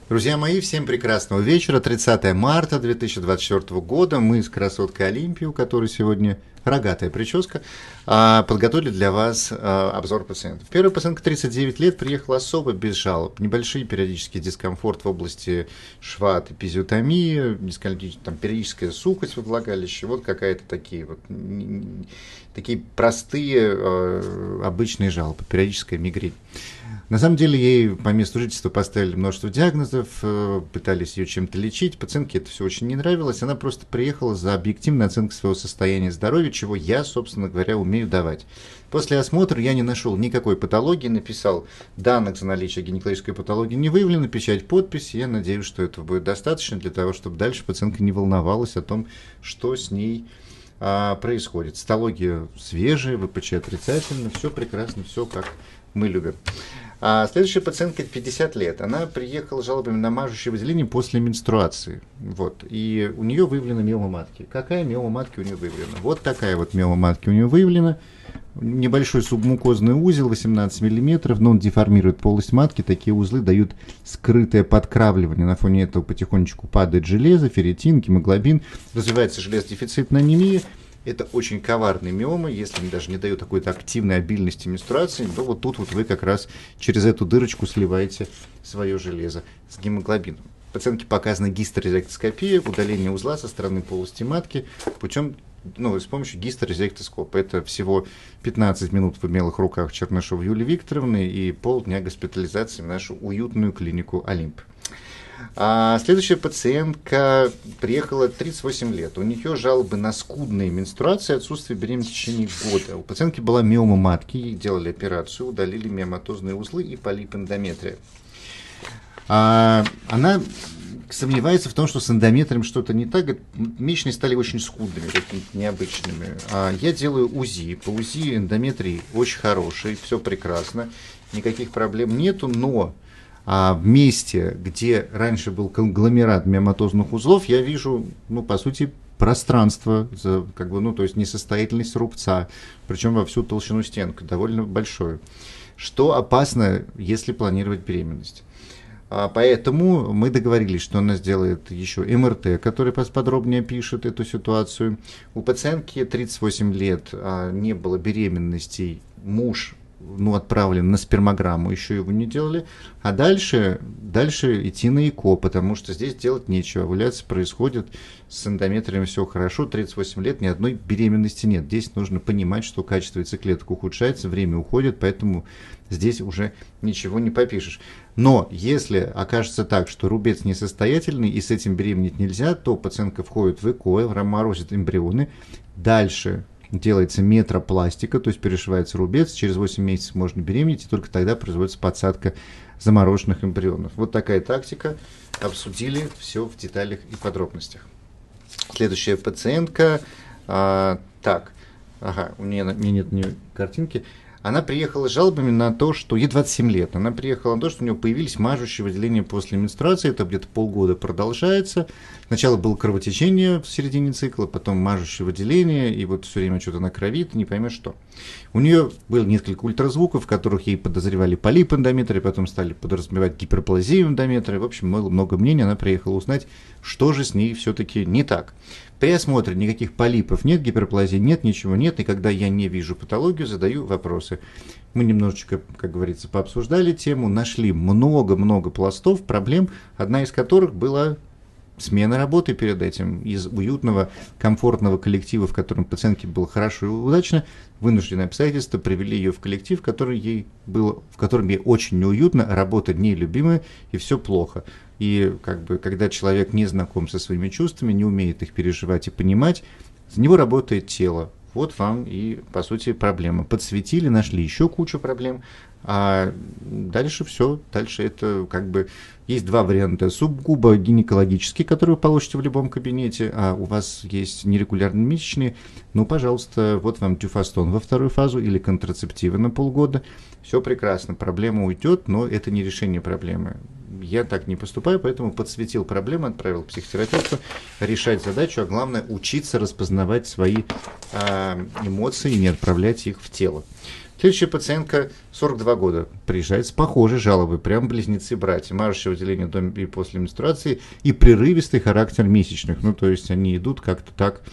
Друзья мои, всем прекрасного вечера. 30 марта 2024 года. Мы с красоткой Олимпией, у которой сегодня рогатая прическа, подготовили для вас обзор пациентов. Первая пациентка 39 лет, приехала особо без жалоб. Небольшие периодический дискомфорт в области шва, эпизиотомии, там, периодическая сухость во влагалище. Вот какая-то такие простые обычные жалобы, периодическая мигрень. На самом деле ей по месту жительства поставили множество диагнозов, пытались ее чем-то лечить, пациентке это все очень не нравилось, она просто приехала за объективной оценкой своего состояния здоровья, чего я, собственно говоря, умею давать. После осмотра я не нашел никакой патологии, написал данных за наличие гинекологической патологии не выявлено, печать, подпись, я надеюсь, что этого будет достаточно для того, чтобы дальше пациентка не волновалась о том, что с ней происходит. Цитология свежая, ВПЧ отрицательно, все прекрасно, все как мы любим. Следующая пациентка 50 лет. Она приехала с жалобами на мажущее выделение после менструации. Вот. И у нее выявлена миома матки. Какая миома матки у нее выявлена? Вот такая вот миома матки у нее выявлена. Небольшой субмукозный узел, 18 мм, но он деформирует полость матки. Такие узлы дают скрытое подкравливание. На фоне этого потихонечку падает железо, ферритин, гемоглобин. Развивается железодефицитная анемия. Это очень коварные миомы, если они даже не дают какой-то активной обильности менструации, то вот тут вот вы как раз через эту дырочку сливаете свое железо с гемоглобином. Пациентке показана гистерезектоскопия, удаление узла со стороны полости матки путем, с помощью гистерезектоскопа. Это всего 15 минут в умелых руках Чернышевой Юлии Викторовны и полдня госпитализации в нашу уютную клинику Олимп. Следующая пациентка приехала 38 лет. У нее жалобы на скудные менструации, отсутствие беременности в течение года. У пациентки была миома матки, ей делали операцию, удалили миоматозные узлы и полип эндометрия. Она сомневается в том, что с эндометрием что-то не так. Месячные стали очень скудными, какими-то необычными. Я делаю УЗИ. По УЗИ эндометрий очень хороший, все прекрасно, никаких проблем нету, но в месте, где раньше был конгломерат миоматозных узлов, я вижу, по сути, пространство, то есть несостоятельность рубца, причем во всю толщину стенки, довольно большое, что опасно, если планировать беременность. Поэтому мы договорились, что она сделает еще МРТ, который подробнее пишет эту ситуацию. У пациентки 38 лет, не было беременностей, муж отправлен на спермограмму, еще его не делали, а дальше идти на ЭКО, потому что здесь делать нечего, овуляция происходит, с эндометрием все хорошо, 38 лет, ни одной беременности нет. Здесь нужно понимать, что качество яйцеклеток ухудшается, время уходит, поэтому здесь уже ничего не попишешь. Но если окажется так, что рубец несостоятельный и с этим беременеть нельзя, то пациентка входит в ЭКО, морозит эмбрионы, дальше делается метропластика, то есть перешивается рубец, через 8 месяцев можно беременеть, и только тогда производится подсадка замороженных эмбрионов. Вот такая тактика. Обсудили все в деталях и подробностях. Следующая пациентка. У меня нет картинки. Она приехала с жалобами на то, что ей 27 лет. Она приехала на то, что у нее появились мажущие выделения после менструации. Это где-то полгода продолжается. Сначала было кровотечение в середине цикла, потом мажущее выделение, и вот все время что-то на крови, ты не поймешь что. У нее было несколько ультразвуков, в которых ей подозревали полип эндометрия, потом стали подразумевать гиперплазию эндометрия. В общем, было много мнений. Она приехала узнать, что же с ней все-таки не так. При осмотре никаких полипов нет, гиперплазии нет, ничего нет, и когда я не вижу патологию, задаю вопросы. Мы немножечко, как говорится, пообсуждали тему, нашли много-много пластов, проблем, одна из которых была смена работы перед этим. Из уютного, комфортного коллектива, в котором пациентке было хорошо и удачно, вынужденные обстоятельства привели ее в коллектив, в котором ей очень неуютно, работа нелюбимая и все плохо. И когда человек не знаком со своими чувствами, не умеет их переживать и понимать, за него работает тело. Вот вам и, по сути, проблема. Подсветили, нашли еще кучу проблем, а дальше все. Дальше это есть два варианта. Сугубо гинекологический, который вы получите в любом кабинете, а у вас есть нерегулярные месячные, пожалуйста, вот вам дюфастон во вторую фазу или контрацептивы на полгода. Все прекрасно, проблема уйдет, но это не решение проблемы. Я так не поступаю, поэтому подсветил проблему, отправил к психотерапевту решать задачу, а главное учиться распознавать свои эмоции и не отправлять их в тело. Следующая пациентка, 42 года, приезжает с похожей жалобой, прям близнецы-братья, мажущее выделение до и после менструации и прерывистый характер месячных. Ну, то есть они идут как-то так,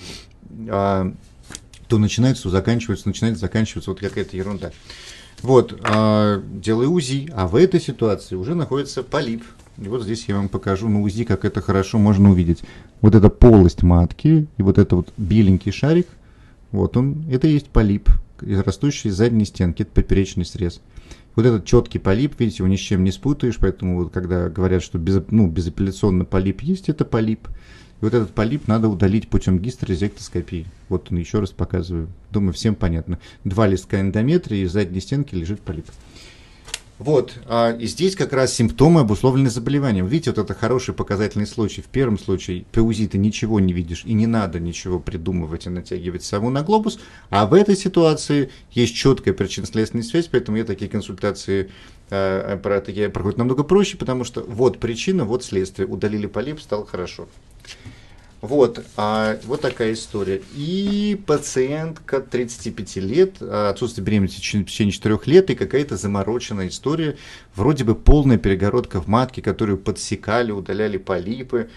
то начинается, то заканчивается, начинается, заканчивается, вот какая-то ерунда. Вот, делаю УЗИ, а в этой ситуации уже находится полип. И вот здесь я вам покажу на УЗИ, как это хорошо можно увидеть. Вот эта полость матки и вот это вот беленький шарик, вот он, это и есть полип, растущий из задней стенки, это поперечный срез. Вот этот четкий полип, видите, его ни с чем не спутаешь, поэтому вот, когда говорят, что безапелляционно полип есть, это полип. И вот этот полип надо удалить путем гистерезектоскопии. Вот он, еще раз показываю. Думаю, всем понятно. 2 листка эндометрии, и в задней стенке лежит полип. Вот, и здесь как раз симптомы обусловлены заболеванием. Видите, вот это хороший показательный случай. В первом случае по УЗИ ты ничего не видишь, и не надо ничего придумывать и натягивать сову на глобус. А в этой ситуации есть четкая причинно-следственная связь, поэтому я такие консультации проходят намного проще, потому что вот причина, вот следствие. Удалили полип, стало хорошо. Вот, вот такая история. И пациентка 35 лет, отсутствие беременности в течение 4 лет и какая-то замороченная история. Вроде бы полная перегородка в матке, которую подсекали, удаляли полипы,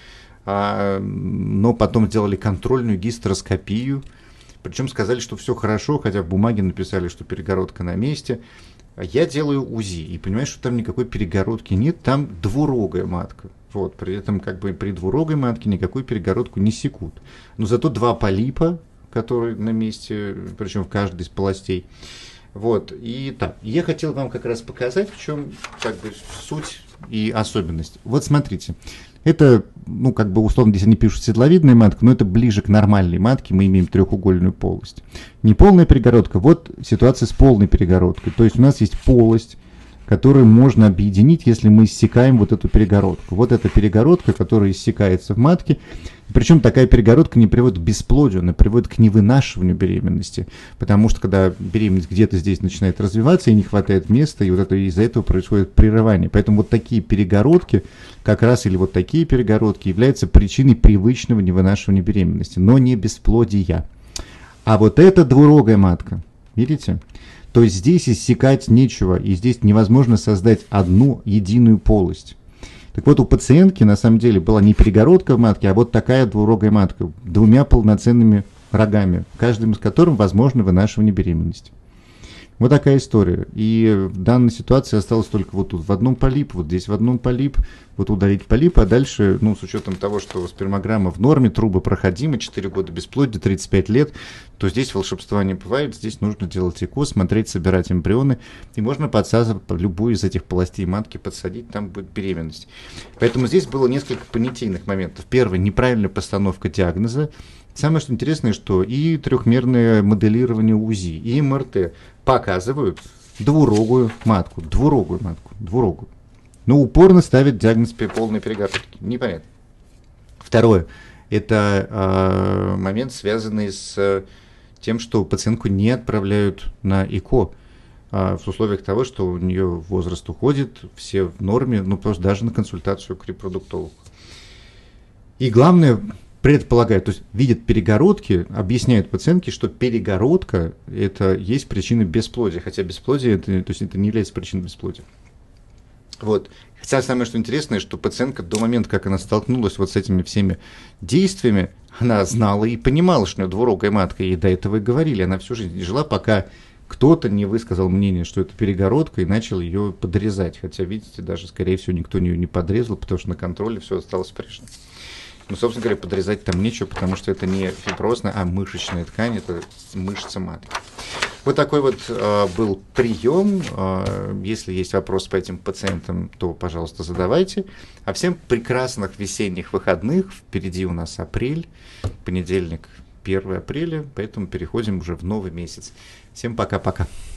но потом сделали контрольную гистероскопию. Причем сказали, что все хорошо, хотя в бумаге написали, что перегородка на месте. Я делаю УЗИ и понимаю, что там никакой перегородки нет, там двурогая матка. Вот, при этом как бы при двурогой матке никакую перегородку не секут. Но зато 2 полипа, которые на месте, причем в каждой из полостей. Вот, и так, я хотел вам как раз показать, в чем как бы суть и особенность. Вот смотрите, это, ну как бы условно здесь они пишут седловидная матка, но это ближе к нормальной матке, мы имеем треугольную полость. Неполная перегородка, вот ситуация с полной перегородкой, то есть у нас есть полость, которую можно объединить, если мы иссекаем вот эту перегородку. Вот эта перегородка, которая иссекается в матке. Причем такая перегородка не приводит к бесплодию, она приводит к невынашиванию беременности. Потому что когда беременность где-то здесь начинает развиваться и не хватает места, и вот это, из-за этого происходит прерывание. Поэтому вот такие перегородки, как раз или вот такие перегородки, являются причиной привычного невынашивания беременности, но не бесплодия. А вот эта двурогая матка, видите? То есть здесь иссекать нечего, и здесь невозможно создать одну единую полость. Так вот, у пациентки на самом деле была не перегородка в матке, а вот такая двурогая матка, 2 полноценными рогами, каждым из которых возможно вынашивание беременности. Вот такая история. И в данной ситуации осталось только вот тут в одном полип, вот здесь в одном полип, вот удалить полип, а дальше, ну, с учетом того, что спермограмма в норме, трубы проходимы, 4 года бесплодия, 35 лет, то здесь волшебства не бывает, здесь нужно делать ЭКО, смотреть, собирать эмбрионы, и можно подсаживать любую из этих полостей матки, подсадить, там будет беременность. Поэтому здесь было несколько понятийных моментов. Первый, неправильная постановка диагноза. Самое что интересное, что и трехмерное моделирование УЗИ, и МРТ показывают двурогую матку. Но упорно ставят диагноз полной перегородки. Непонятно. Второе. Это момент, связанный с тем, что пациентку не отправляют на ЭКО. В условиях того, что у нее возраст уходит, все в норме, ну просто даже на консультацию к репродуктологу. И главное, предполагают, то есть видят перегородки, объясняют пациентке, что перегородка это есть причина бесплодия, хотя бесплодие это, то есть это не является причиной бесплодия. Вот. Хотя самое что интересное, что пациентка до момента, как она столкнулась вот с этими всеми действиями, она знала и понимала, что у нее двурогая матка, и до этого и говорили, она всю жизнь жила, пока кто-то не высказал мнение, что это перегородка, и начал ее подрезать. Хотя, видите, даже, скорее всего, никто ее не подрезал, потому что на контроле все осталось прежним. Ну, собственно говоря, подрезать там нечего, потому что это не фиброзная, а мышечная ткань, это мышца матки. Вот такой вот был прием. Если есть вопросы по этим пациентам, то, пожалуйста, задавайте. А всем прекрасных весенних выходных. Впереди у нас апрель, понедельник, 1 апреля, поэтому переходим уже в новый месяц. Всем пока-пока.